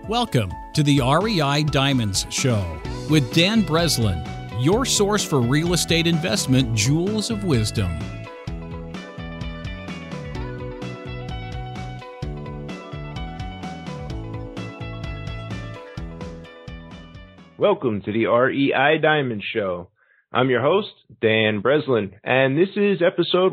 Welcome to the REI Diamonds Show with Dan Breslin, your source for real estate investment jewels of wisdom. Welcome to the REI Diamond Show. I'm your host, Dan Breslin, and this is episode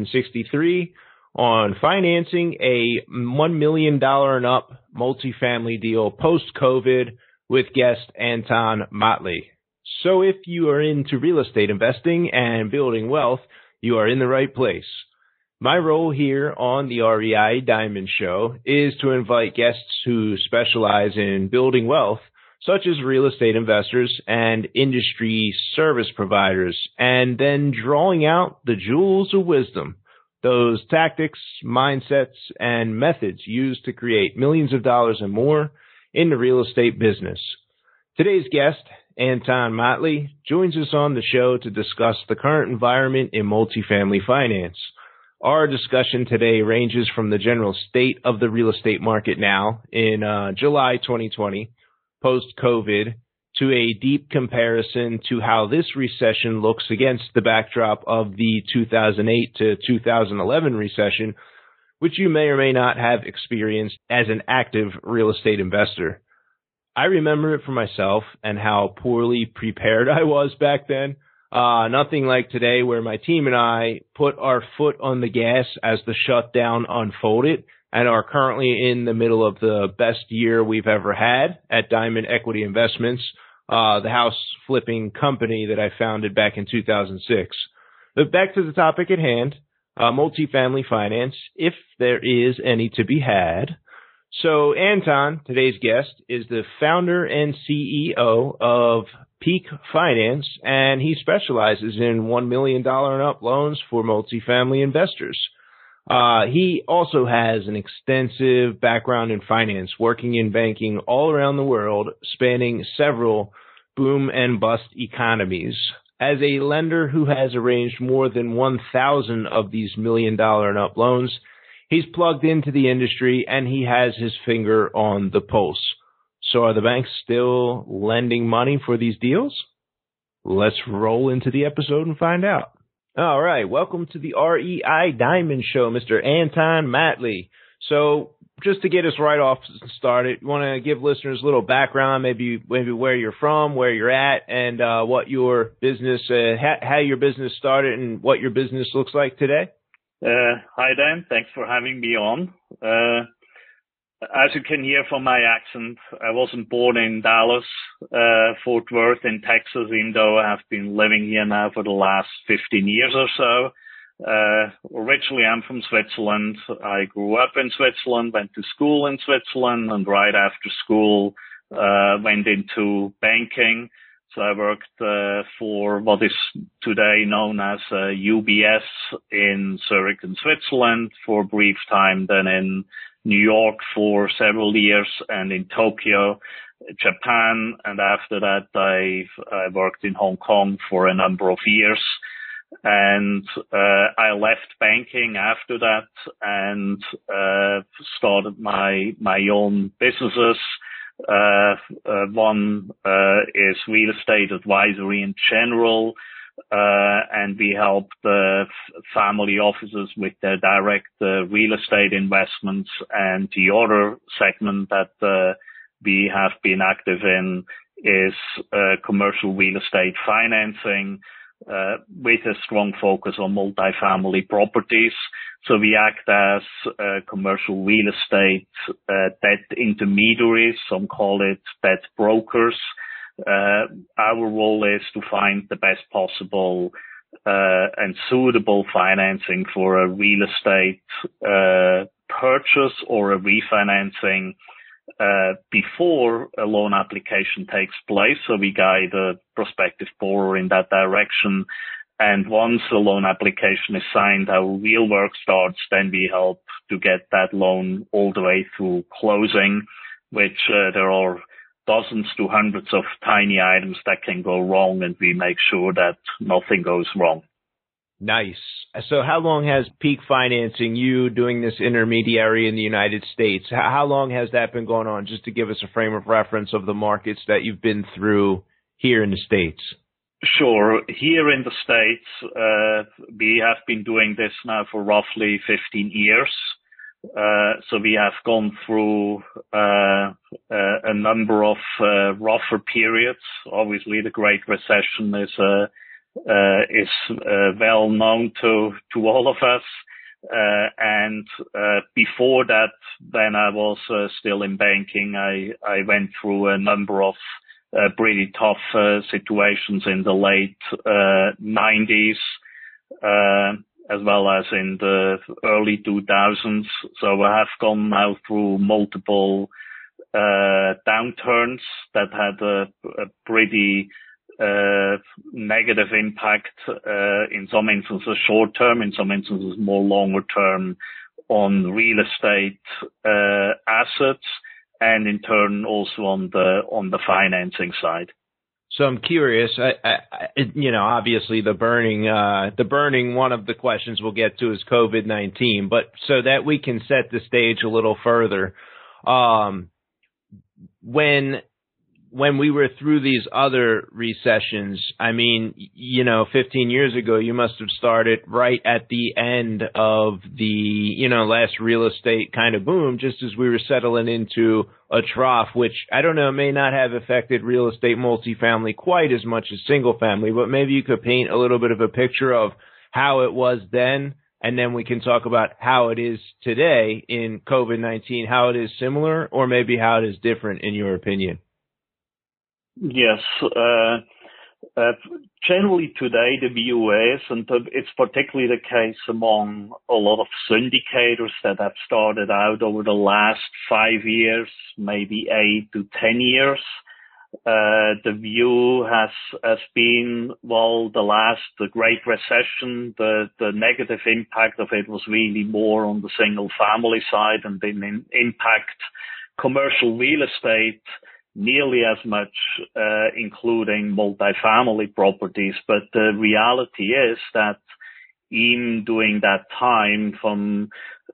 163 on financing a $1 million and up multifamily deal post-COVID with guest Anton Motley. So if you are into real estate investing and building wealth, you are in the right place. My role here on the REI Diamond Show is to invite guests who specialize in building wealth, such as real estate investors and industry service providers, and then drawing out the jewels of wisdom, those tactics, mindsets, and methods used to create millions of dollars and more in the real estate business. Today's guest, Anton Motley, joins us on the show to discuss the current environment in multifamily finance. Our discussion today ranges from the general state of the real estate market now in July 2020, post-COVID, to a deep comparison to how this recession looks against the backdrop of the 2008 to 2011 recession, which you may or may not have experienced as an active real estate investor. I remember it for myself and how poorly prepared I was back then. Nothing like today where my team and I put our foot on the gas as the shutdown unfolded and are currently in the middle of the best year we've ever had at Diamond Equity Investments, the house flipping company that I founded back in 2006. But back to the topic at hand, multifamily finance, if there is any to be had. So Anton, today's guest, is the founder and CEO of Peak Finance, and he specializes in $1 million and up loans for multifamily investors. He also has an extensive background in finance, working in banking all around the world, spanning several boom and bust economies. As a lender who has arranged more than 1,000 of these $1 million and up loans, he's plugged into the industry and he has his finger on the pulse. So are the banks still lending money for these deals? Let's roll into the episode and find out. All right, welcome to the REI Diamond Show, Mr. Anton Motley. So just to get us right off started, you want to give listeners a little background, maybe where you're from, where you're at, and what your business, how your business started and what your business looks like today? Hi, Dan. Thanks for having me on. As you can hear from my accent, I wasn't born in Dallas, Fort Worth in Texas, even though I have been living here now for the last 15 years or so. Originally, I'm from Switzerland. I grew up in Switzerland, went to school in Switzerland, and right after school, went into banking. So I worked for what is today known as UBS in Zurich in Switzerland for a brief time, then in New York for several years, and in Tokyo, Japan, and after that I worked in Hong Kong for a number of years. And I left banking after that and started my own businesses. One is real estate advisory in general, and we help the family offices with their direct real estate investments. And the other segment that we have been active in is commercial real estate financing, with a strong focus on multifamily properties. So we act as commercial real estate debt intermediaries, some call it debt brokers. Our role is to find the best possible and suitable financing for a real estate purchase or a refinancing before a loan application takes place. So we guide a prospective borrower in that direction. And once the loan application is signed, our real work starts. Then we help to get that loan all the way through closing, which there are dozens to hundreds of tiny items that can go wrong, and we make sure that nothing goes wrong. Nice. So how long has Peak Financing, you doing this intermediary in the United States, how long has that been going on, just to give us a frame of reference of the markets that you've been through here in the States? Sure. Here in the States, we have been doing this now for roughly 15 years. So we have gone through a number of rougher periods. Obviously, the Great Recession is well known to all of us. And before that, when I was still in banking, I went through a number of pretty tough situations in the late 90s, as well as in the early 2000s. So I have gone now through multiple downturns that had a pretty negative impact, in some instances short term, in some instances more longer term, on real estate assets, and in turn also on the financing side. So I'm curious, obviously the burning one of the questions we'll get to is COVID-19, but so that we can set the stage a little further, when we were through these other recessions, 15 years ago, you must have started right at the end of the, last real estate kind of boom, just as we were settling into a trough, which I don't know, may not have affected real estate multifamily quite as much as single family, but maybe you could paint a little bit of a picture of how it was then, and then we can talk about how it is today in COVID-19, how it is similar, or maybe how it is different in your opinion. Yes. Generally today the view is, and it's particularly the case among a lot of syndicators that have started out over the last 5 years, maybe 8 to 10 years. The view has been, the Great Recession, the negative impact of it was really more on the single family side and didn't impact commercial real estate nearly as much, including multifamily properties. But the reality is that in during that time from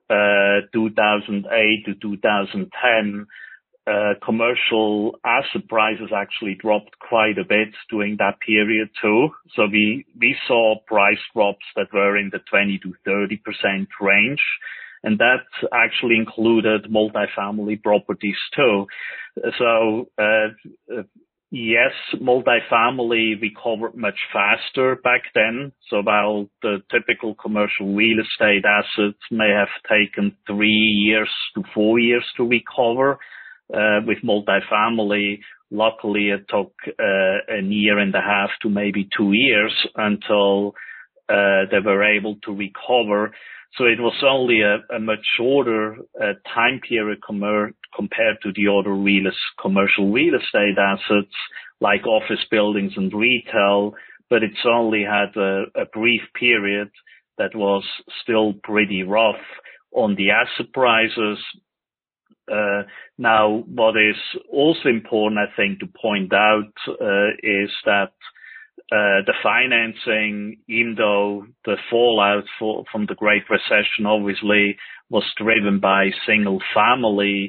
2008 to 2010, commercial asset prices actually dropped quite a bit during that period too. So we saw price drops that were in the 20 to 30% range. And that actually included multifamily properties too. So, yes, multifamily recovered much faster back then. So while the typical commercial real estate assets may have taken 3 years to 4 years to recover, with multifamily, luckily it took a year and a half to maybe 2 years until they were able to recover. So it was only a much shorter time period compared to the other commercial real estate assets like office buildings and retail, but it's only had a brief period that was still pretty rough on the asset prices. Now, what is also important, I think, to point out is that the financing, even though the fallout from the Great Recession obviously was driven by single family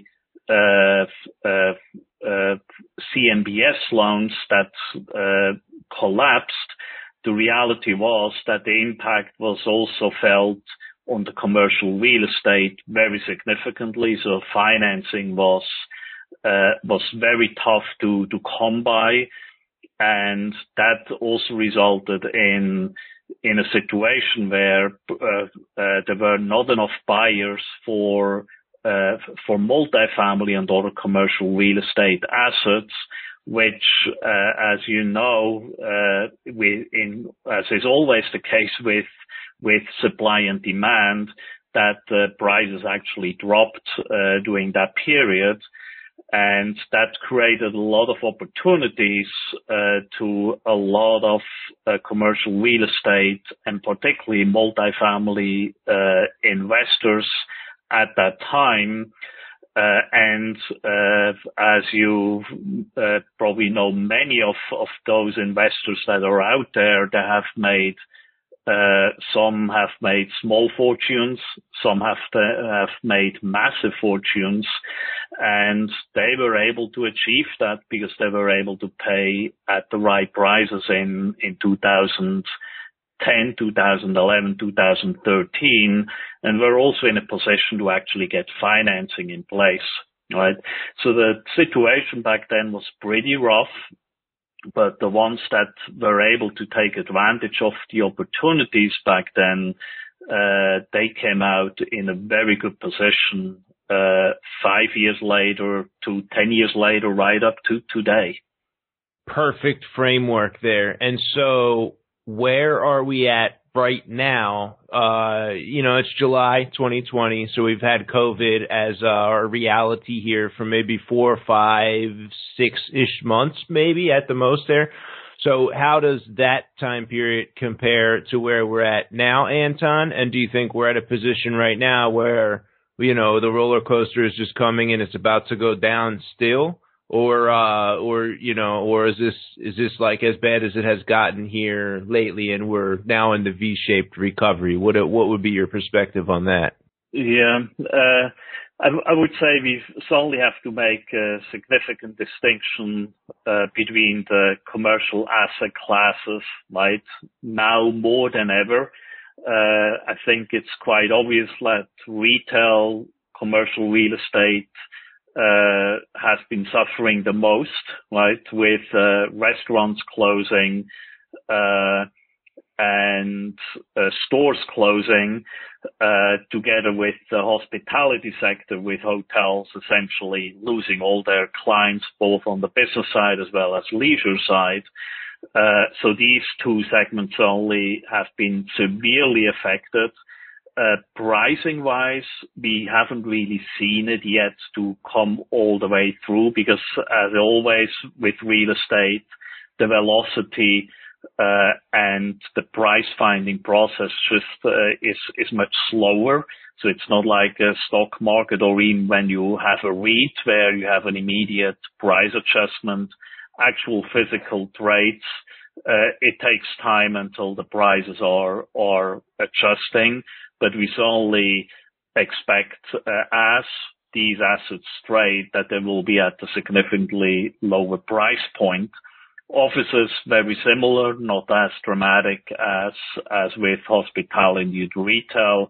CMBS loans that collapsed, the reality was that the impact was also felt on the commercial real estate very significantly. So financing was very tough to come by. And that also resulted in a situation where there were not enough buyers for multifamily and other commercial real estate assets, which, as you know, as is always the case with supply and demand, that prices actually dropped during that period. And that created a lot of opportunities to a lot of commercial real estate and particularly multifamily investors at that time. And as you probably know, many of those investors that are out there, they have made Some have made small fortunes, some have made massive fortunes, and they were able to achieve that because they were able to pay at the right prices in 2010, 2011, 2013, and were also in a position to actually get financing in place, right? So the situation back then was pretty rough, but the ones that were able to take advantage of the opportunities back then, they came out in a very good position 5 years later to 10 years later, right up to today. Perfect framework there. And so where are we at right now? It's July 2020, so we've had COVID as our reality here for maybe 4, 5, 6-ish months, maybe at the most there. So how does that time period compare to where we're at now, Anton? And do you think we're at a position right now where, the roller coaster is just coming and it's about to go down still? Or is this like as bad as it has gotten here lately, and we're now in the V-shaped recovery? What would be your perspective on that? Yeah, I would say we certainly have to make a significant distinction between the commercial asset classes, right? Now more than ever, I think it's quite obvious that retail, commercial real estate has been suffering the most, right, with restaurants closing and stores closing, together with the hospitality sector, with hotels essentially losing all their clients, both on the business side as well as leisure side. So these two segments only have been severely affected. Pricing wise, we haven't really seen it yet to come all the way through, because as always with real estate, the velocity and the price finding process just is much slower. So it's not like a stock market, or even when you have a REIT where you have an immediate price adjustment. Actual physical trades, it takes time until the prices are adjusting. But we certainly expect, as these assets trade, that they will be at a significantly lower price point. Offices, very similar, not as dramatic as with hospitality and retail.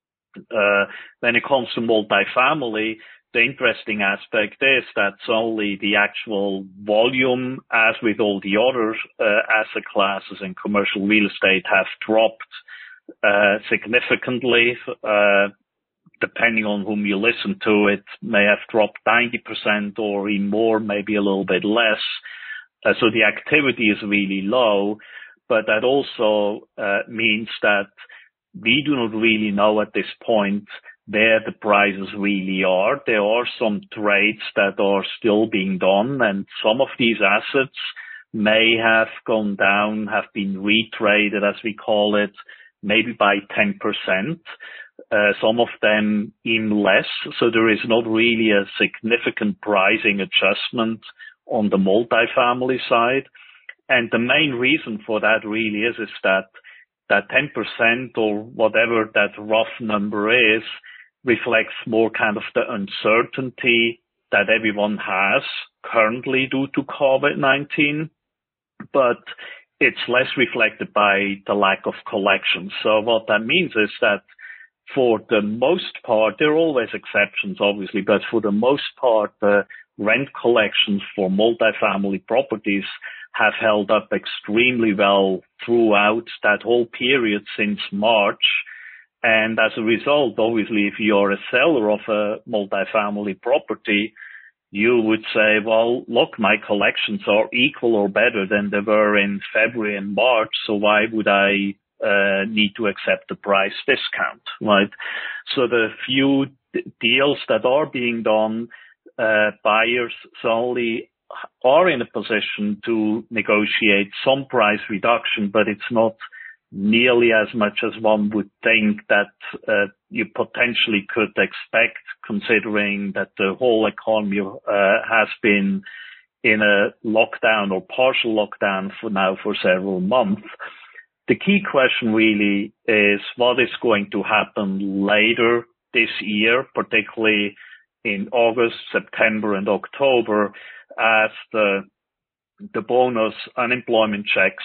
When it comes to multifamily, the interesting aspect is that only the actual volume, as with all the other asset classes in commercial real estate, have dropped significantly. Depending on whom you listen to, it may have dropped 90% or even more, maybe a little bit less. So the activity is really low, but that also means that we do not really know at this point where the prices really are. There are some trades that are still being done, and some of these assets may have gone down, have been retraded, as we call it, maybe by 10%, some of them in less. So there is not really a significant pricing adjustment on the multifamily side. And the main reason for that really is that 10% or whatever that rough number is reflects more kind of the uncertainty that everyone has currently due to COVID-19, but it's less reflected by the lack of collections. So what that means is that for the most part, there are always exceptions, obviously, but for the most part, the rent collections for multifamily properties have held up extremely well throughout that whole period since March. And as a result, obviously, if you're a seller of a multifamily property, you would say, well, look, my collections are equal or better than they were in February and March, so why would I need to accept the price discount, right? So the few deals that are being done, buyers solely are in a position to negotiate some price reduction, but it's not nearly as much as one would think that you potentially could expect, considering that the whole economy has been in a lockdown or partial lockdown for several months. the key question really is what is going to happen later this year, particularly in August, September, and October, as the bonus unemployment checks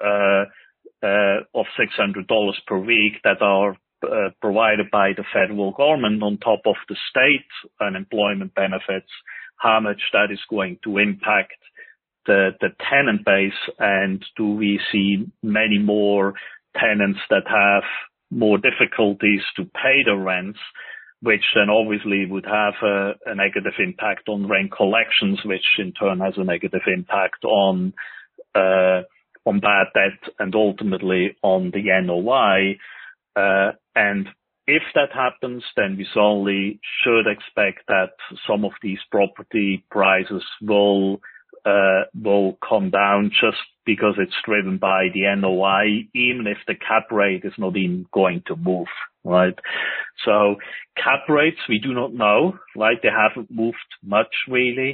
of $600 per week that are provided by the federal government on top of the state unemployment benefits, how much that is going to impact the tenant base, and do we see many more tenants that have more difficulties to pay the rents, which then obviously would have a negative impact on rent collections, which in turn has a negative impact on bad debt and ultimately on the NOI. And if that happens, then we certainly should expect that some of these property prices will come down just because it's driven by the NOI, even if the cap rate is not even going to move, right? So cap rates, we do not know, right? They haven't moved much really.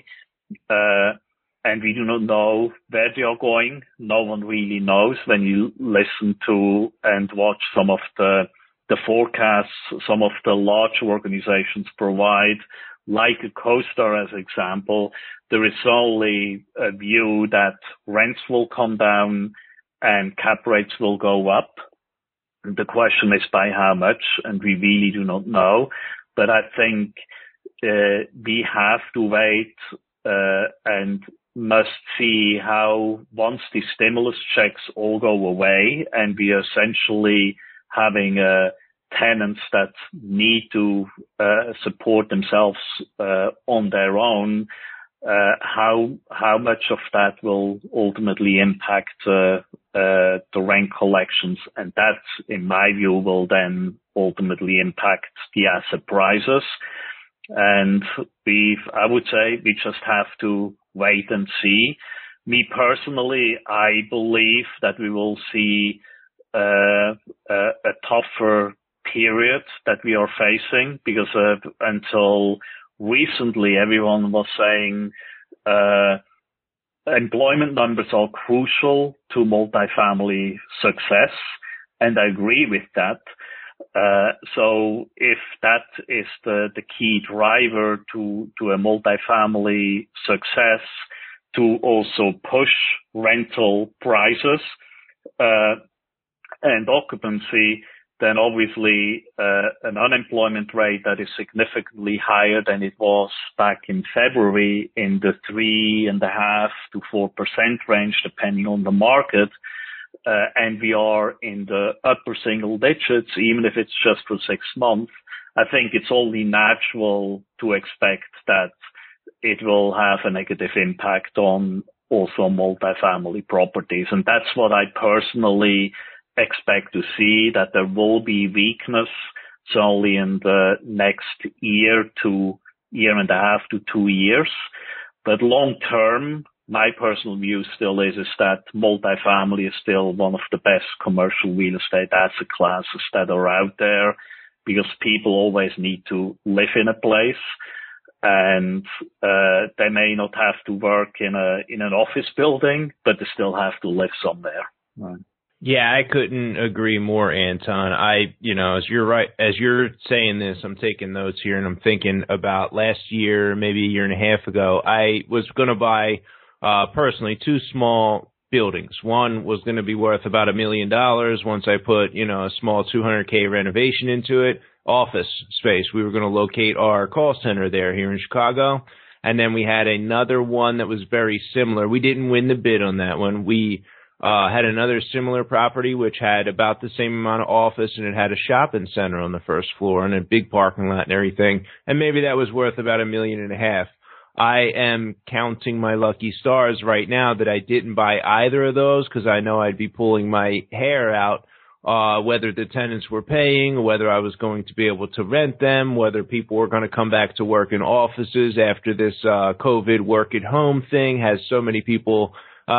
And we do not know where they are going. No one really knows when you listen to and watch some of the forecasts some of the large organizations provide, like a CoStar as an example. There is only a view that rents will come down and cap rates will go up. The question is by how much, and we really do not know. But I think we have to wait and must see how, once the stimulus checks all go away and we are essentially having tenants that need to support themselves on their own, how much of that will ultimately impact the rent collections, and that, in my view, will then ultimately impact the asset prices. And I would say we just have to wait and see. Me personally, I believe that we will see a tougher period that we are facing, because until recently everyone was saying employment numbers are crucial to multifamily success, and I agree with that. So if that is the key driver to a multifamily success, to also push rental prices and occupancy, then obviously an unemployment rate that is significantly higher than it was back in February, in the 3.5% to 4% range, depending on the market, and we are in the upper single digits, even if it's just for 6 months. I think it's only natural to expect that it will have a negative impact on also multifamily properties. And that's what I personally expect to see, that there will be weakness solely in the next year to 1.5 to 2 years. But long term, my personal view still is that multifamily is still one of the best commercial real estate asset classes that are out there, because people always need to live in a place, and they may not have to work in an office building, but they still have to live somewhere. Right. Yeah, I couldn't agree more, Anton. As you're saying this, I'm taking notes here, and I'm thinking about last year, maybe a year and a half ago. I was going to buy personally 2 small buildings. One was going to be worth about $1 million once I put, a small $200K renovation into it. Office space. We were going to locate our call center there here in Chicago. And then we had another one that was very similar. We didn't win the bid on that one. We had another similar property which had about the same amount of office, and it had a shopping center on the first floor and a big parking lot and everything. And maybe that was worth about $1.5 million. I am counting my lucky stars right now that I didn't buy either of those, because I know I'd be pulling my hair out, whether the tenants were paying, whether I was going to be able to rent them, whether people were going to come back to work in offices after this COVID work at home thing has so many people,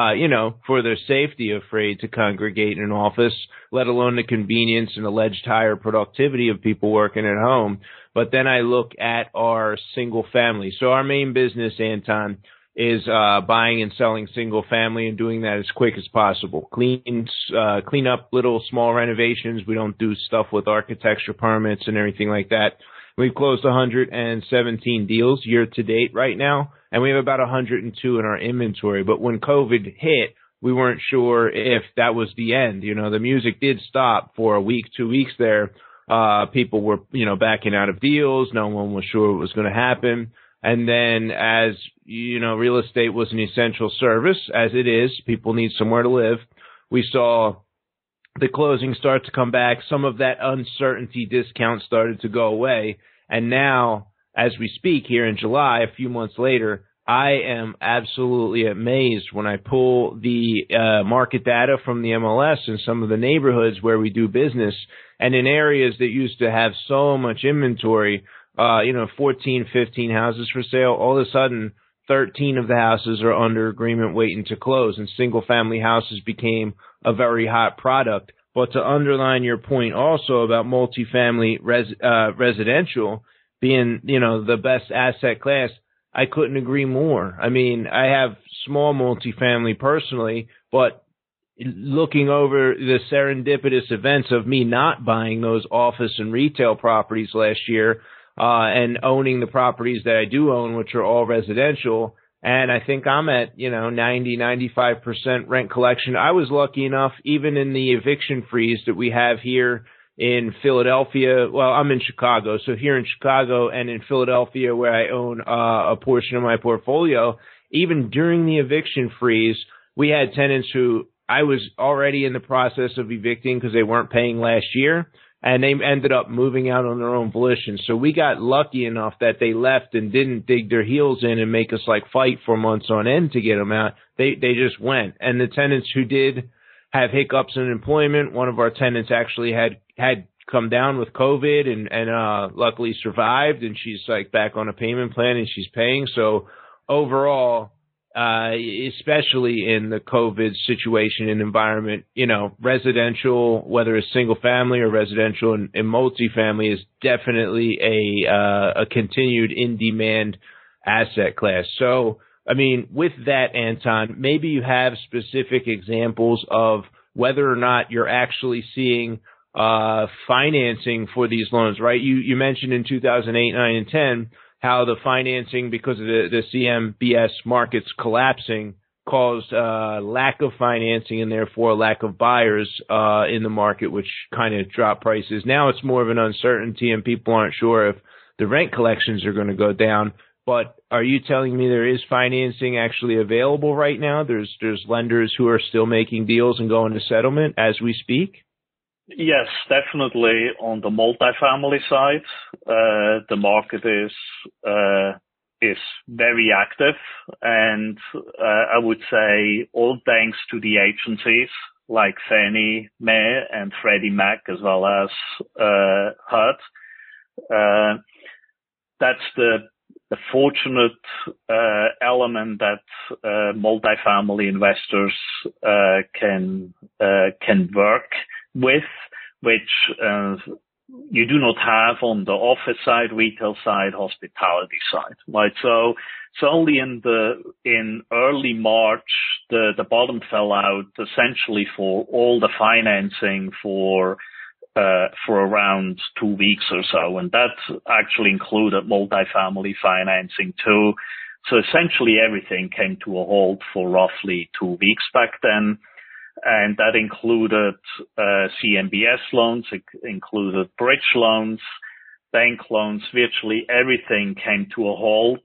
for their safety, afraid to congregate in an office, let alone the convenience and alleged higher productivity of people working at home. But then I look at our single family. So our main business, Anton, is buying and selling single family and doing that as quick as possible. Clean up little small renovations. We don't do stuff with architecture permits and everything like that. We've closed 117 deals year to date right now, and we have about 102 in our inventory. But when COVID hit, we weren't sure if that was the end. You know, the music did stop for a week, 2 weeks there. People were, backing out of deals. No one was sure what was going to happen. And then as, real estate was an essential service, as it is, people need somewhere to live. We saw the closing start to come back. Some of that uncertainty discount started to go away. And now, as we speak here in July, a few months later, I am absolutely amazed when I pull the market data from the MLS in some of the neighborhoods where we do business, and in areas that used to have so much inventory, 14, 15 houses for sale, all of a sudden 13 of the houses are under agreement waiting to close, and single family houses became a very hot product. But to underline your point also about multifamily residential being, the best asset class, I couldn't agree more. I mean, I have small multifamily personally, but looking over the serendipitous events of me not buying those office and retail properties last year, and owning the properties that I do own, which are all residential, and I think I'm at, 90-95% rent collection. I was lucky enough, even in the eviction freeze that we have here in Philadelphia. Well, I'm in Chicago. So here in Chicago and in Philadelphia, where I own a portion of my portfolio, even during the eviction freeze, we had tenants who I was already in the process of evicting because they weren't paying last year, and they ended up moving out on their own volition. So we got lucky enough that they left and didn't dig their heels in and make us fight for months on end to get them out. They just went. And the tenants who did have hiccups in employment, one of our tenants actually had come down with COVID and luckily survived, and she's back on a payment plan and she's paying. So overall, especially in the COVID situation and environment, residential, whether it's single family or residential and multifamily, is definitely a continued in demand asset class. So, I mean, with that, Anton, maybe you have specific examples of whether or not you're actually seeing financing for these loans, right? You mentioned in 2008, 9, and 10 how the financing, because of the CMBS markets collapsing, caused lack of financing and therefore lack of buyers in the market, which kind of dropped prices. Now it's more of an uncertainty and people aren't sure if the rent collections are going to go down. But are you telling me there is financing actually available right now? There's lenders who are still making deals and going to settlement as we speak? Yes, definitely. On the multifamily side, the market is very active, and I would say all thanks to the agencies like Fannie Mae and Freddie Mac, as well as HUD. That's the fortunate element that multifamily investors can work with, which you do not have on the office side, retail side, hospitality side, right? So only in early March, the bottom fell out essentially for all the financing for around 2 weeks or so, and that actually included multifamily financing too. So essentially everything came to a halt for roughly 2 weeks back then. And that included CMBS loans, it included bridge loans, bank loans. Virtually everything came to a halt.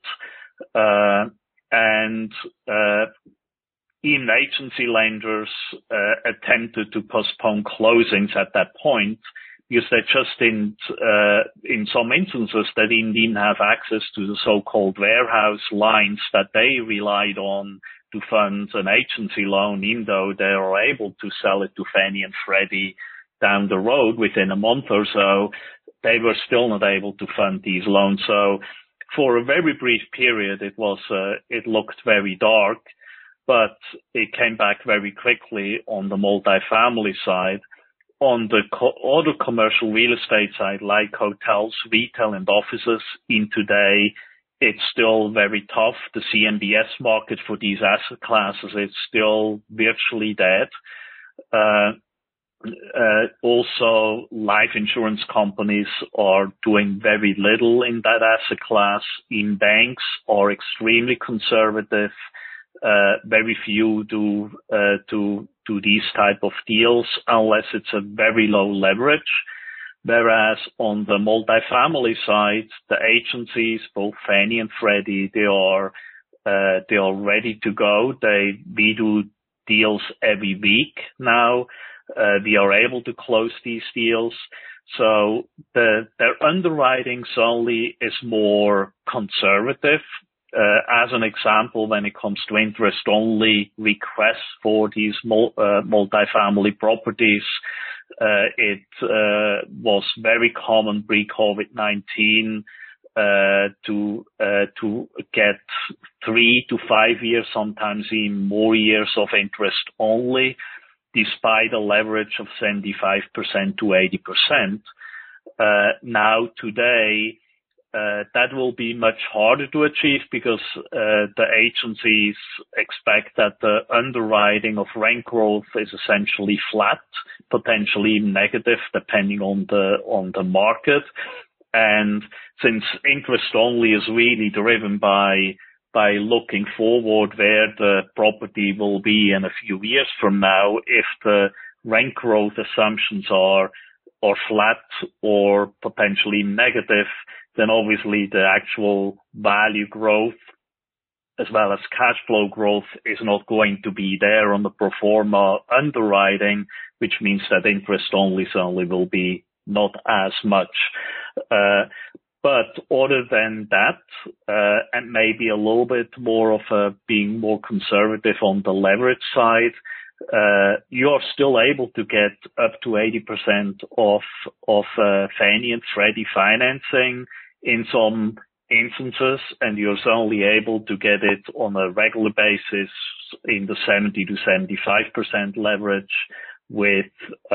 And even agency lenders attempted to postpone closings at that point because they just didn't, in some instances, they didn't have access to the so-called warehouse lines that they relied on to fund an agency loan, even though they are able to sell it to Fannie and Freddie down the road within a month or so. They were still not able to fund these loans. So for a very brief period, it looked very dark, but it came back very quickly on the multifamily side. On the other commercial real estate side, like hotels, retail, and offices, in today, it's still very tough. The CMBS market for these asset classes is still virtually dead. Also, life insurance companies are doing very little in that asset class. In banks are extremely conservative. Very few do these type of deals unless it's a very low leverage. Whereas on the multifamily side, the agencies, both Fannie and Freddie, they are ready to go. We do deals every week now. We are able to close these deals. So their underwriting solely is more conservative. As an example, when it comes to interest-only requests for these multifamily properties, it was very common pre-COVID-19 to get 3 to 5 years, sometimes even more years of interest only, despite a leverage of 75% to 80%. Now today, that will be much harder to achieve because the agencies expect that the underwriting of rent growth is essentially flat, potentially negative, depending on the market. And since interest only is really driven by looking forward where the property will be in a few years from now, if the rent growth assumptions are flat or potentially negative, then obviously the actual value growth as well as cash flow growth is not going to be there on the pro forma underwriting, which means that interest only will be not as much. But other than that, and maybe a little bit more of being more conservative on the leverage side, you are still able to get up to 80% of Fannie and Freddie financing in some instances, and you're only able to get it on a regular basis in the 70 to 75% leverage with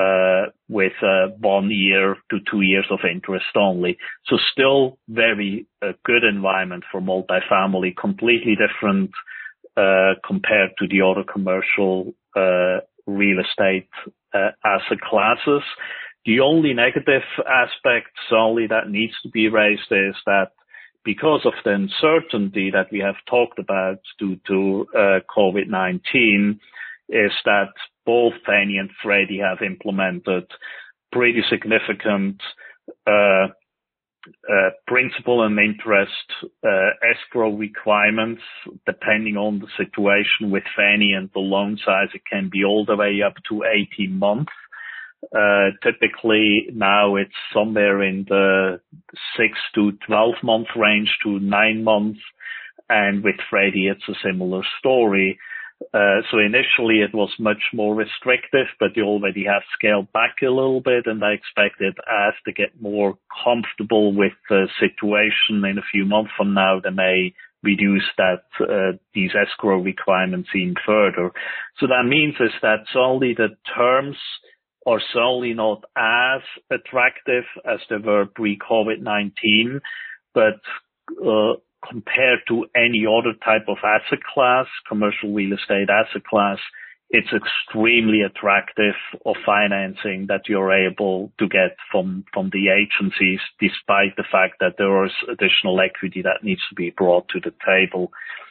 1 year to 2 years of interest only. So still very good environment for multifamily, completely different compared to the other commercial real estate asset classes. The only negative aspect solely that needs to be raised is that because of the uncertainty that we have talked about due to COVID-19, is that both Fannie and Freddie have implemented pretty significant principal and interest escrow requirements. Depending on the situation with Fannie and the loan size, it can be all the way up to 18 months. Typically now it's somewhere in the 6 to 12 month range to 9 months. And with Freddie, it's a similar story. So initially it was much more restrictive, but they already have scaled back a little bit, and I expect it as to get more comfortable with the situation in a few months from now, they may reduce these escrow requirements even further. So that means is that solely the terms are solely not as attractive as they were pre-COVID-19, but compared to any other type of asset class, commercial real estate asset class, it's extremely attractive of financing that you're able to get from the agencies, despite the fact that there is additional equity that needs to be brought to the table.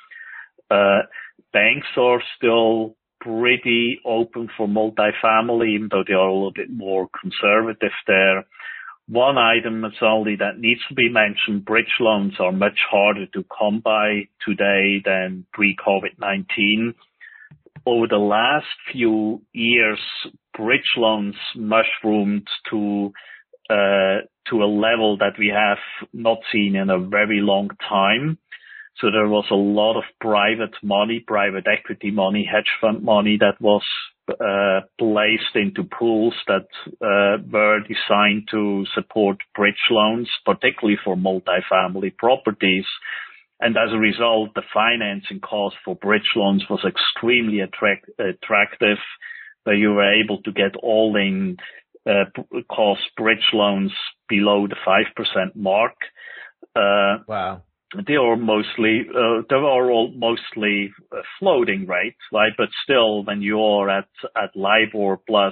Banks are still pretty open for multifamily, even though they are a little bit more conservative there. One item that's only that needs to be mentioned, bridge loans are much harder to come by today than pre-COVID-19. Over the last few years, bridge loans mushroomed to a level that we have not seen in a very long time. So there was a lot of private money, private equity money, hedge fund money that was placed into pools that were designed to support bridge loans, particularly for multifamily properties. And as a result, the financing cost for bridge loans was extremely attractive, where you were able to get all-in cost bridge loans below the 5% mark. Wow. they are all mostly floating rates, right? But still, when you're at LIBOR plus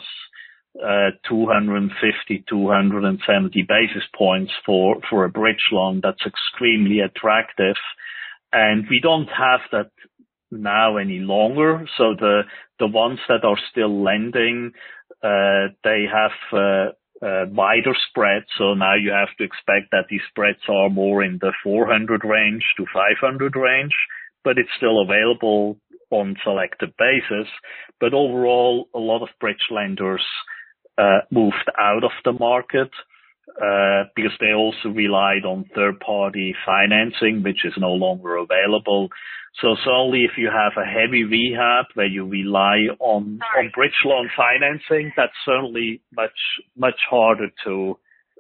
250, 270 basis points for a bridge loan, that's extremely attractive. And we don't have that now any longer. So the ones that are still lending, they have wider spreads. So now you have to expect that these spreads are more in the 400 range to 500 range, but it's still available on selected basis. But overall, a lot of bridge lenders moved out of the market because they also relied on third-party financing, which is no longer available. So it's only if you have a heavy rehab where you rely on bridge loan financing, that's certainly much harder to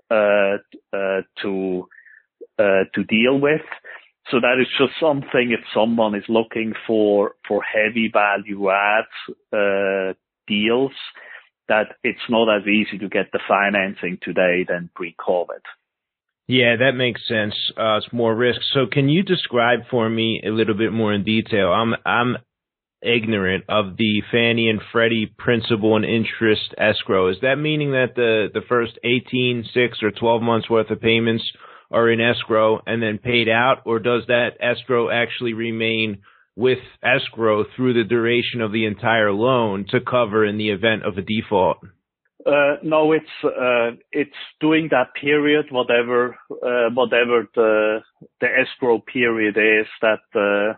deal with. So that is just something if someone is looking for heavy value add deals, that it's not as easy to get the financing today than pre-COVID. Yeah, that makes sense. It's more risk. So can you describe for me a little bit more in detail? I'm ignorant of the Fannie and Freddie principal and interest escrow. Is that meaning that the first 18, 6, or 12 months worth of payments are in escrow and then paid out, or does that escrow actually remain with escrow through the duration of the entire loan to cover in the event of a default? No, it's during that period, whatever the escrow period is that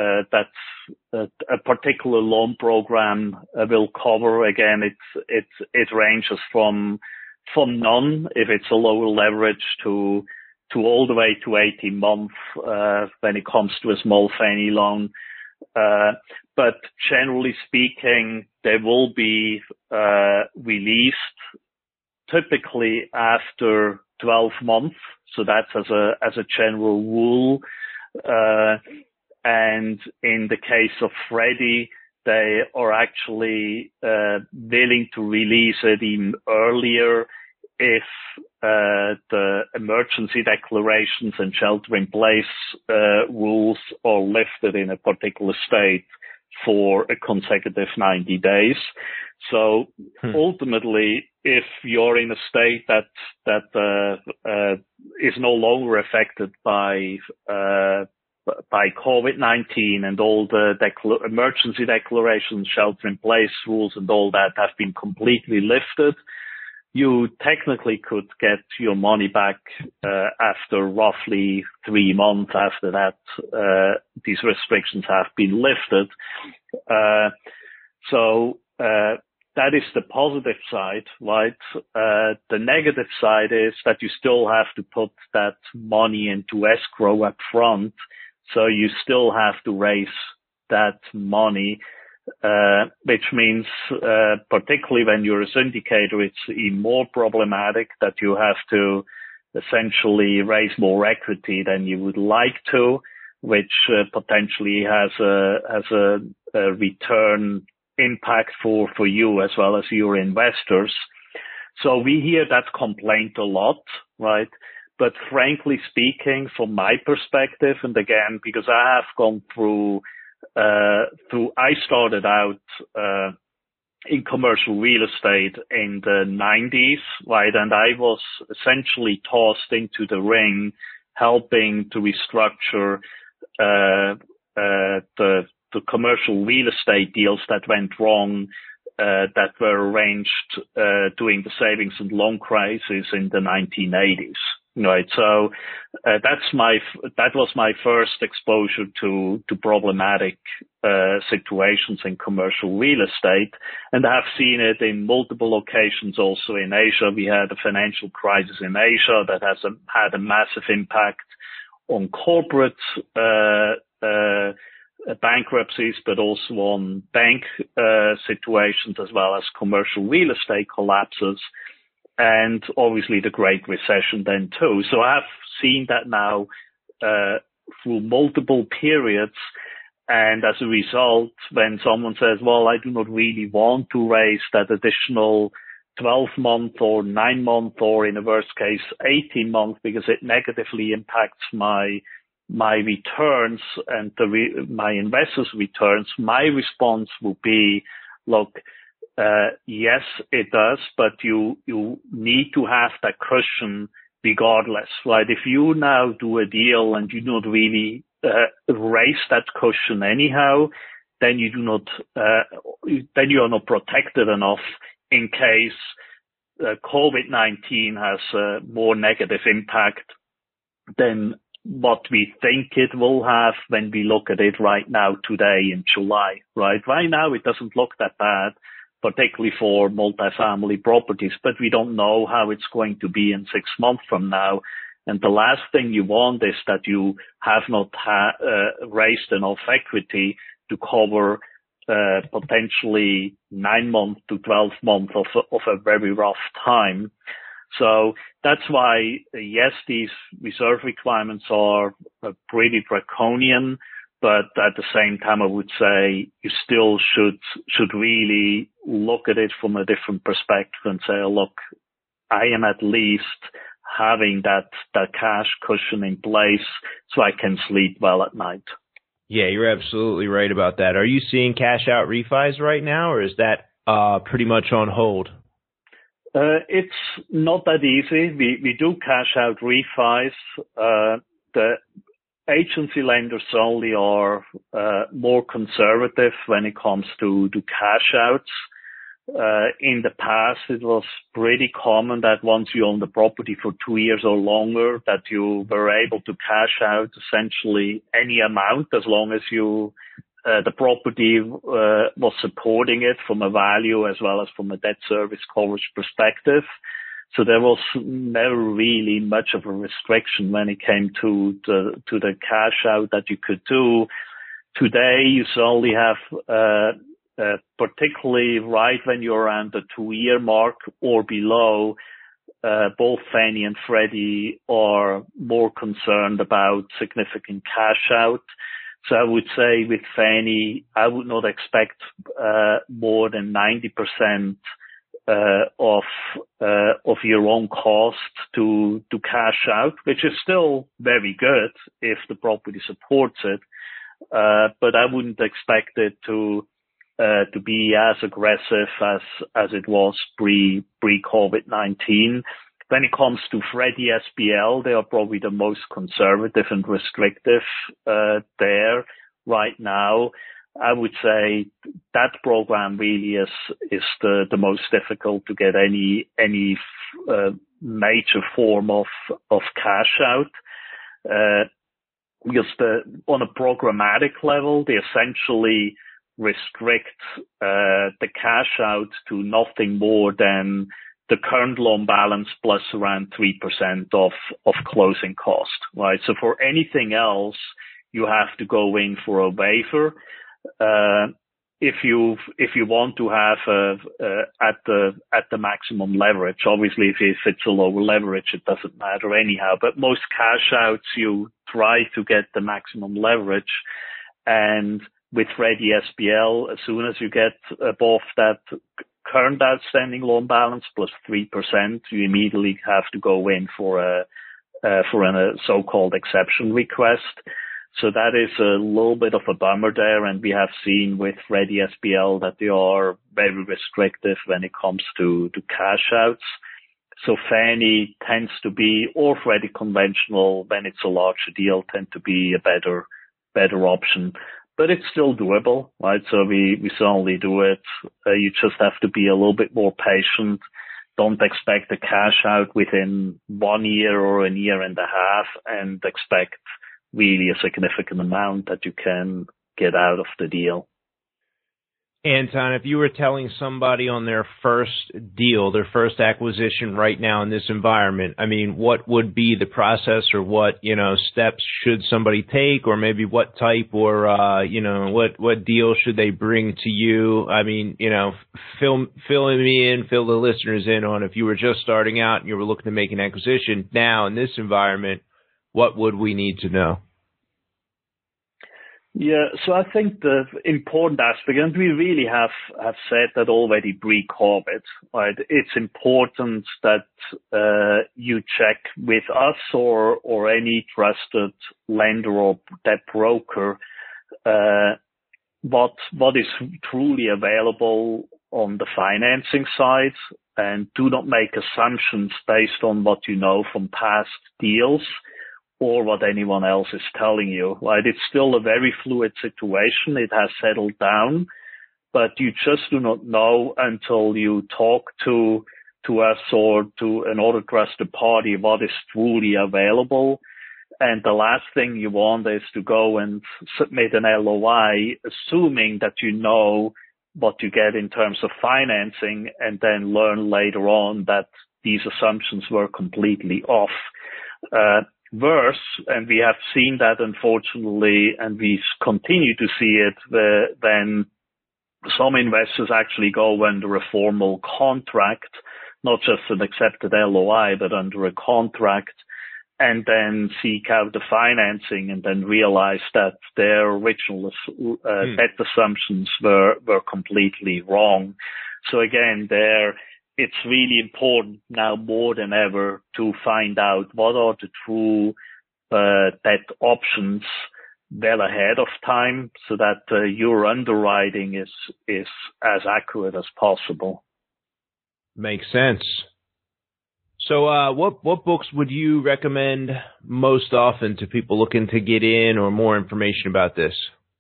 a particular loan program will cover. Again, it ranges from none if it's a lower leverage to all the way to 18 months when it comes to a small Fannie loan. But generally speaking, they will be released typically after 12 months. So that's as a general rule. And in the case of Freddie, they are actually willing to release it even earlier if the emergency declarations and shelter-in-place rules are lifted in a particular state for a consecutive 90 days. So ultimately, if you're in a state that is no longer affected by COVID-19 and all the emergency declarations, shelter-in-place rules and all that have been completely lifted, you technically could get your money back after roughly 3 months after that these restrictions have been lifted. So that is the positive side, right? The negative side is that you still have to put that money into escrow up front, so you still have to raise that money. Which means, particularly when you're a syndicator, it's even more problematic that you have to essentially raise more equity than you would like to, which potentially has a return impact for you as well as your investors. So we hear that complaint a lot, right? But frankly speaking, from my perspective, and again, because I have gone through I started out in commercial real estate in the 90s, right? And I was essentially tossed into the ring, helping to restructure the commercial real estate deals that went wrong, that were arranged during the savings and loan crisis in the 1980s. Right. So, that was my first exposure to problematic, situations in commercial real estate. And I've seen it in multiple locations also in Asia. We had a financial crisis in Asia that has had a massive impact on corporate, bankruptcies, but also on bank, situations as well as commercial real estate collapses. And obviously the Great Recession then too. So I've seen that now through multiple periods. And as a result, when someone says, well, I do not really want to raise that additional 12-month or 9-month or in a worst case 18 months because it negatively impacts my my returns and my investors' returns, my response will be, look, yes, it does, but you need to have that cushion regardless, right? If you now do a deal and you don't really raise that cushion anyhow, then you do not, then you are not protected enough in case COVID-19 has a more negative impact than what we think it will have when we look at it right now today in July, right? Right now it doesn't look that bad, particularly for multifamily properties, but we don't know how it's going to be in 6 months from now. And the last thing you want is that you have not raised enough equity to cover potentially 9 months to 12 months of a very rough time. So that's why, yes, these reserve requirements are pretty draconian, but at the same time, I would say you still should really look at it from a different perspective and say, look, I am at least having that cash cushion in place so I can sleep well at night. Yeah, you're absolutely right about that. Are you seeing cash out refis right now, or is that pretty much on hold? It's not that easy. We do cash out refis. The agency lenders only are more conservative when it comes to cash outs. In the past, it was pretty common that once you own the property for 2 years or longer, that you were able to cash out essentially any amount as long as the property was supporting it from a value as well as from a debt service coverage perspective. So there was never really much of a restriction when it came to the cash out that you could do. Today, you only have, particularly right when you're around the 2-year mark or below, both Fannie and Freddie are more concerned about significant cash out. So I would say with Fannie, I would not expect more than 90% of your own cost to cash out, which is still very good if the property supports it. But I wouldn't expect it to be as aggressive as it was pre-COVID-19. When it comes to Freddie SBL, they are probably the most conservative and restrictive there right now. I would say that program really is the most difficult to get any major form of cash out. Because on a programmatic level, they essentially restrict the cash out to nothing more than the current loan balance plus around 3% of closing cost, right? So for anything else, you have to go in for a waiver. If you want to have at the maximum leverage, obviously if it's a lower leverage, it doesn't matter anyhow. But most cash outs, you try to get the maximum leverage, and with Freddie SBL, as soon as you get above that current outstanding loan balance plus 3%, you immediately have to go in for a so-called exception request. So that is a little bit of a bummer there, and we have seen with Freddie SBL that they are very restrictive when it comes to cash outs. So Fannie tends to be, or Freddie conventional, when it's a larger deal, tend to be a better option. But it's still doable, right? So we certainly do it. You just have to be a little bit more patient. Don't expect a cash out within 1 year or a year and a half, and expect really a significant amount that you can get out of the deal. Anton, if you were telling somebody on their first deal, their first acquisition right now in this environment, I mean, what would be the process, or what, steps should somebody take, or maybe what type, or, what deal should they bring to you? I mean, fill the listeners in on, if you were just starting out and you were looking to make an acquisition now in this environment, what would we need to know? Yeah, so I think the important aspect, and we really have said that already pre-COVID, right? It's important that you check with us or any trusted lender or debt broker what is truly available on the financing side, and do not make assumptions based on what you know from past deals or what anyone else is telling you, right? It's still a very fluid situation. It has settled down, but you just do not know until you talk to us or to another trusted party what is truly available. And the last thing you want is to go and submit an LOI, assuming that you know what you get in terms of financing, and then learn later on that these assumptions were completely off. Worse, and we have seen that unfortunately, and we continue to see it, then some investors actually go under a formal contract, not just an accepted LOI, but under a contract, and then seek out the financing and then realize that their original debt assumptions were completely wrong. So again, it's really important now more than ever to find out what are the true debt options well ahead of time, so that your underwriting is as accurate as possible. Makes sense. So what books would you recommend most often to people looking to get in or more information about this?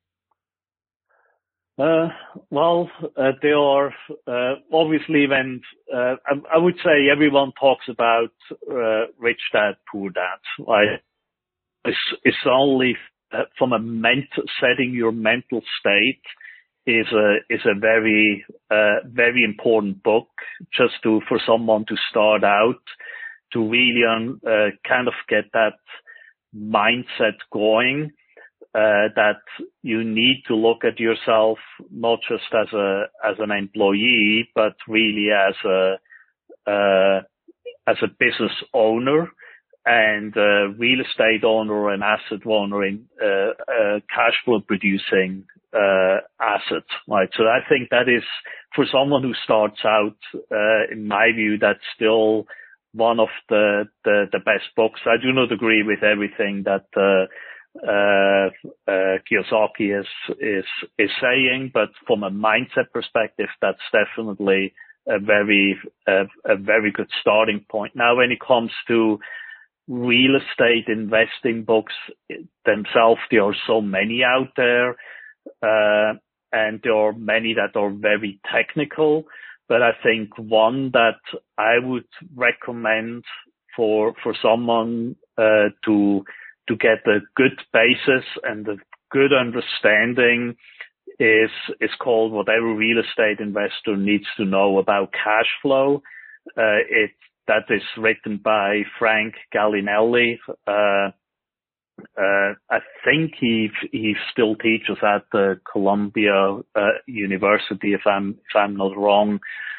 There are obviously when I would say everyone talks about Rich Dad, Poor Dad, right? It's only from a setting your mental state is a very very important book just for someone to start out, to really kind of get that mindset going. That you need to look at yourself not just as an employee, but really as a business owner and a real estate owner and asset owner in cash flow producing asset, right? So I think that is, for someone who starts out, in my view, that's still one of the best books. I do not agree with everything that Kiyosaki is saying, but from a mindset perspective, that's definitely a very good starting point. Now, when it comes to real estate investing books themselves, there are so many out there, and there are many that are very technical. But I think one that I would recommend for someone to get a good basis and a good understanding is called Whatever Real Estate Investor Needs to Know About Cash Flow. That is written by Frank Gallinelli. I think he still teaches at the Columbia University, if I'm not wrong.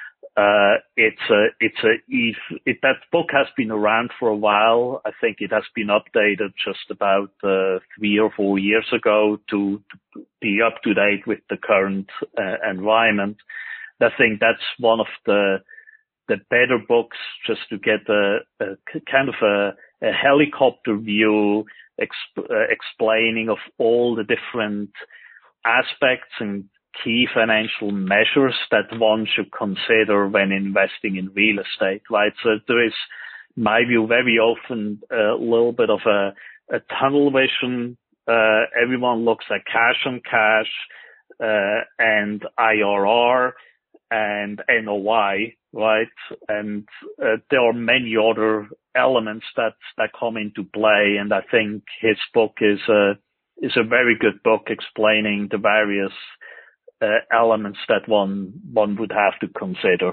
That book has been around for a while. I think it has been updated just about 3 or 4 years ago to be up to date with the current environment. I think that's one of the better books, just to get a kind of a helicopter view, explaining of all the different aspects and key financial measures that one should consider when investing in real estate, right? So there is, in my view, very often a little bit of a tunnel vision. Everyone looks at cash on cash, and IRR and NOI, right? And there are many other elements that come into play. And I think his book is a very good book explaining the various elements that one would have to consider.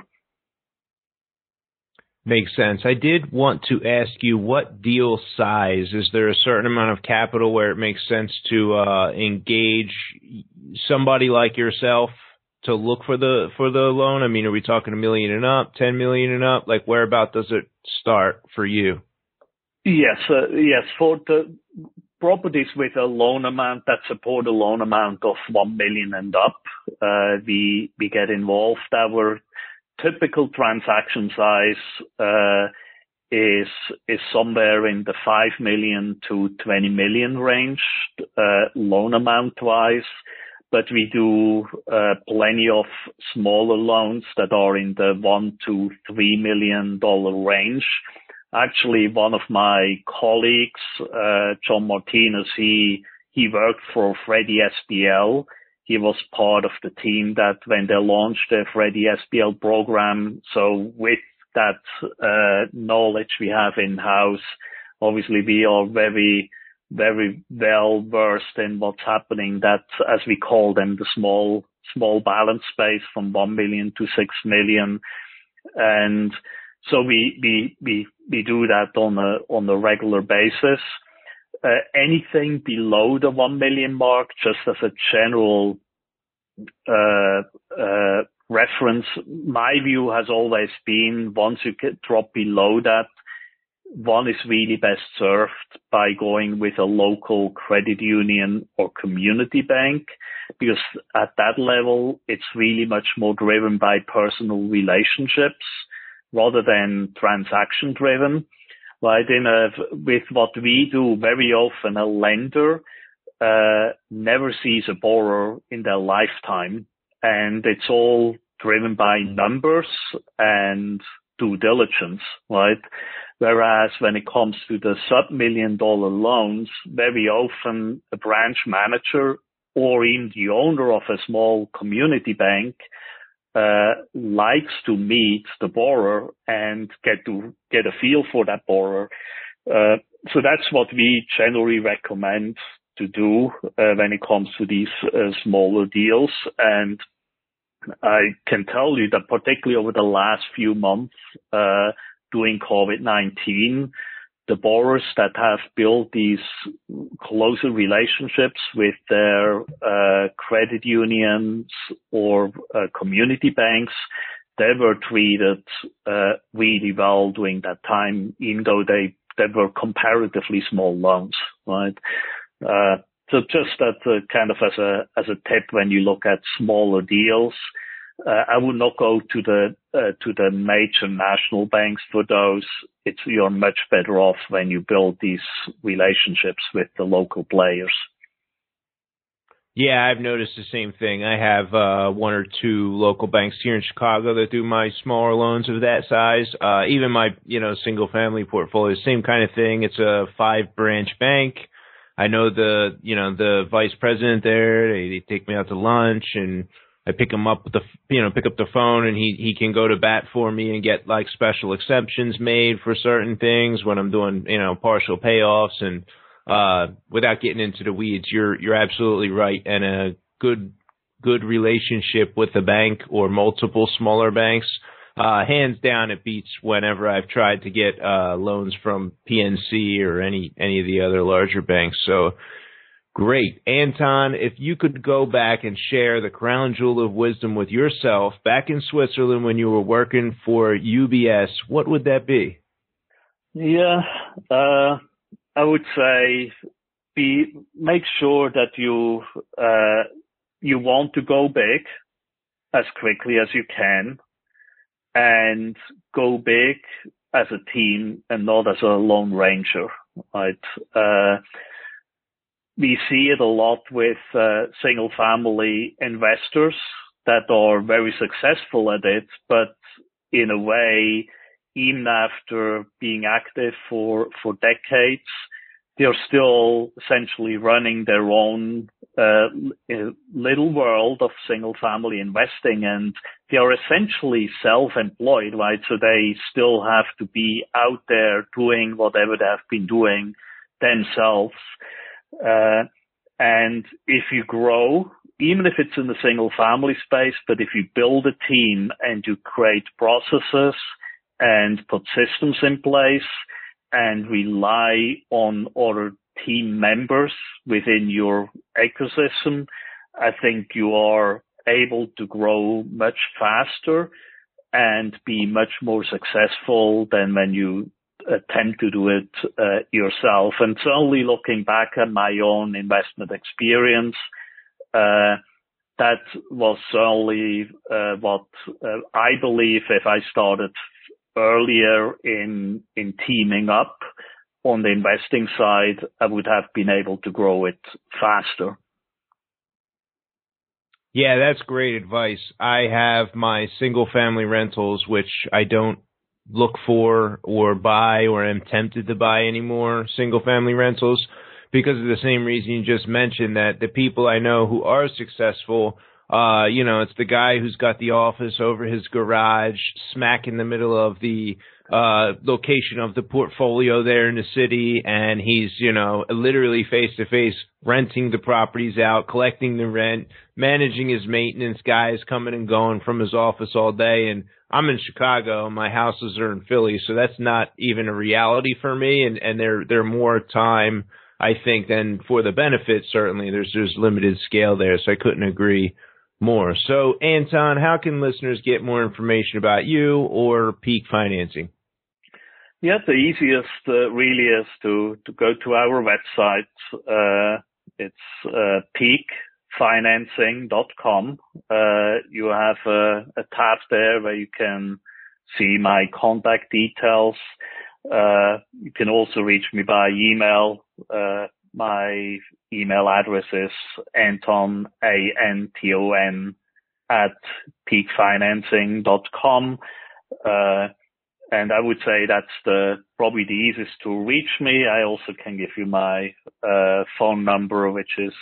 Makes sense. I did want to ask you, what deal size? Is there a certain amount of capital where it makes sense to engage somebody like yourself to look for the loan? I mean, are we talking $1 million and up, 10 million and up? Like, whereabout does it start for you? Yes. For properties with a loan amount that support a loan amount of 1 million and up, we get involved. Our typical transaction size is somewhere in the 5 million to 20 million range, loan amount wise. But we do plenty of smaller loans that are in the $1 to $3 million range. Actually, one of my colleagues, John Martinez, he worked for Freddie SBL. He was part of the team that when they launched the Freddie SBL program. So with that knowledge we have in-house, obviously we are very, very well versed in what's happening. That, as we call them, the small balance space from 1 million to 6 million. And so we do that on a regular basis. Anything below the 1 million mark, just as a general reference, my view has always been once you drop below that, one is really best served by going with a local credit union or community bank, because at that level, it's really much more driven by personal relationships rather than transaction driven. Right? With what we do, very often a lender never sees a borrower in their lifetime, and it's all driven by numbers and due diligence, right? Whereas when it comes to the sub-$1 million loans, very often a branch manager or even the owner of a small community bank likes to meet the borrower and get a feel for that borrower. So that's what we generally recommend to do when it comes to these smaller deals. And I can tell you that particularly over the last few months, during COVID-19, the borrowers that have built these closer relationships with their credit unions or community banks, they were treated really well during that time, even though they were comparatively small loans, right? So just that kind of as a tip when you look at smaller deals. I would not go to the major national banks for those. You're much better off when you build these relationships with the local players. Yeah, I've noticed the same thing. I have one or two local banks here in Chicago that do my smaller loans of that size. Even my single family portfolio, same kind of thing. It's a 5-branch bank. I know the vice president there. They take me out to lunch, and I pick him up with pick up the phone, and he can go to bat for me and get like special exceptions made for certain things when I'm doing, partial payoffs. And, without getting into the weeds, you're absolutely right. And a good relationship with the bank or multiple smaller banks, hands down, it beats whenever I've tried to get, loans from PNC or any of the other larger banks. So, great. Anton, if you could go back and share the crown jewel of wisdom with yourself back in Switzerland when you were working for UBS, what would that be? Yeah, I would say make sure that you want to go big as quickly as you can, and go big as a team and not as a lone ranger, right? We see it a lot with single-family investors that are very successful at it, but in a way, even after being active for decades, they're still essentially running their own little world of single-family investing, and they are essentially self-employed, right? So they still have to be out there doing whatever they have been doing themselves. And if you grow, even if it's in the single family space, but if you build a team and you create processes and put systems in place and rely on other team members within your ecosystem, I think you are able to grow much faster and be much more successful than when you attempt to do it yourself. And certainly looking back at my own investment experience, that was certainly what I believe if I started earlier in teaming up on the investing side, I would have been able to grow it faster. Yeah, that's great advice. I have my single family rentals, which I don't look for or buy or am tempted to buy anymore, single family rentals, because of the same reason you just mentioned, that the people I know who are successful, it's the guy who's got the office over his garage, smack in the middle of the location of the portfolio there in the city, and he's, literally face to face renting the properties out, collecting the rent, managing his maintenance, guys coming and going from his office all day. And I'm in Chicago, my houses are in Philly, so that's not even a reality for me, and they're more time, I think, than for the benefits. Certainly there's limited scale there, so I couldn't agree more. So Anton, how can listeners get more information about you or Peak Financing? Yeah, the easiest really is to go to our website. It's peakfinancing.com. You have a tab there where you can see my contact details. You can also reach me by email. My email address is Anton, ANTON, @peakfinancing.com. And I would say that's probably the easiest to reach me. I also can give you my phone number, which is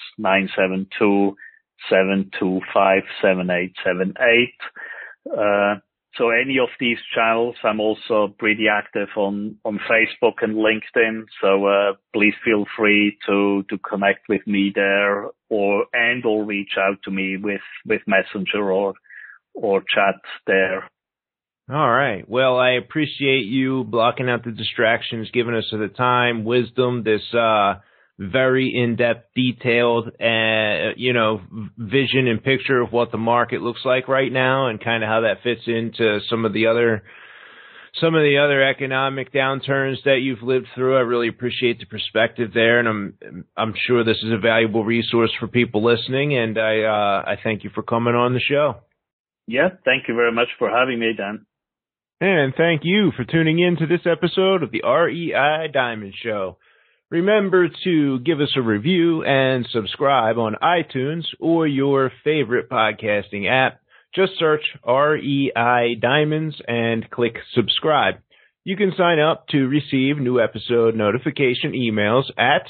972-725-7878. So any of these channels. I'm also pretty active on Facebook and LinkedIn. So please feel free to connect with me there or reach out to me with Messenger or chat there. All right. Well, I appreciate you blocking out the distractions, giving us the time, wisdom, this very in-depth, detailed, vision and picture of what the market looks like right now and kind of how that fits into some of the other economic downturns that you've lived through. I really appreciate the perspective there, and I'm sure this is a valuable resource for people listening, and I thank you for coming on the show. Yeah, thank you very much for having me, Dan. And thank you for tuning in to this episode of the REI Diamond Show. Remember to give us a review and subscribe on iTunes or your favorite podcasting app. Just search REI Diamonds and click subscribe. You can sign up to receive new episode notification emails at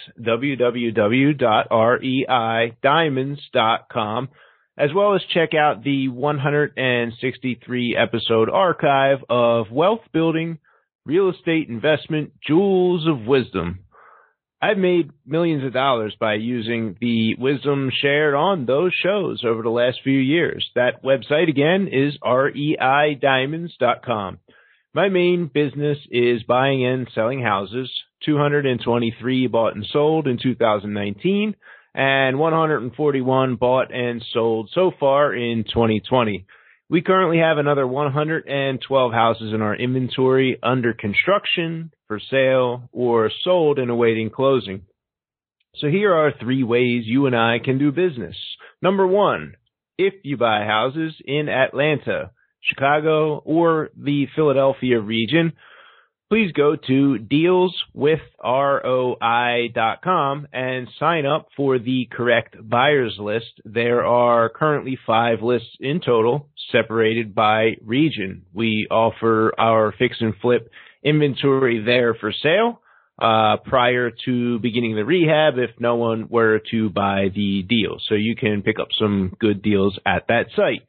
www.reidiamonds.com, as well as check out the 163 episode archive of Wealth Building, Real Estate Investment, Jewels of Wisdom. I've made millions of dollars by using the wisdom shared on those shows over the last few years. That website again is reidiamonds.com. My main business is buying and selling houses, 223 bought and sold in 2019, and 141 bought and sold so far in 2020. We currently have another 112 houses in our inventory under construction, for sale, or sold and awaiting closing. So here are 3 ways you and I can do business. Number 1, if you buy houses in Atlanta, Chicago, or the Philadelphia region, please go to dealswithroi.com and sign up for the correct buyers list. There are currently 5 lists in total, separated by region. We offer our fix and flip inventory there for sale prior to beginning the rehab if no one were to buy the deal. So you can pick up some good deals at that site,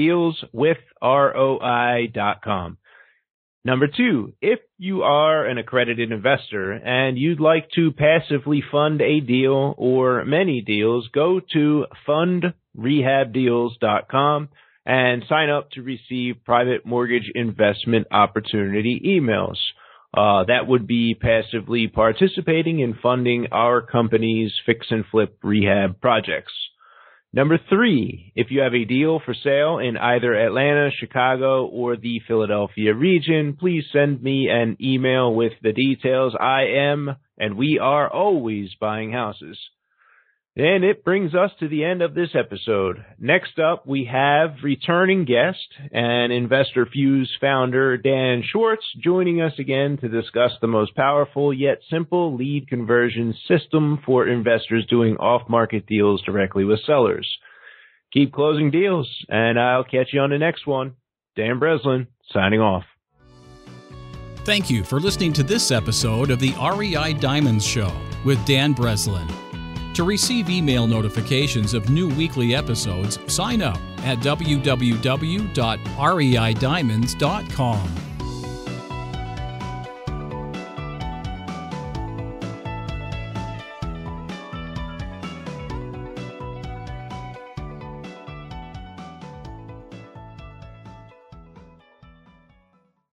dealswithroi.com. Number 2, if you are an accredited investor and you'd like to passively fund a deal or many deals, go to fundrehabdeals.com and sign up to receive private mortgage investment opportunity emails. That would be passively participating in funding our company's fix and flip rehab projects. Number 3, if you have a deal for sale in either Atlanta, Chicago, or the Philadelphia region, please send me an email with the details. I am, and we are always buying houses. And it brings us to the end of this episode. Next up, we have returning guest and Investor Fuse founder Dan Schwartz joining us again to discuss the most powerful yet simple lead conversion system for investors doing off-market deals directly with sellers. Keep closing deals, and I'll catch you on the next one. Dan Breslin, signing off. Thank you for listening to this episode of the REI Diamonds Show with Dan Breslin. To receive email notifications of new weekly episodes, sign up at www.reidiamonds.com.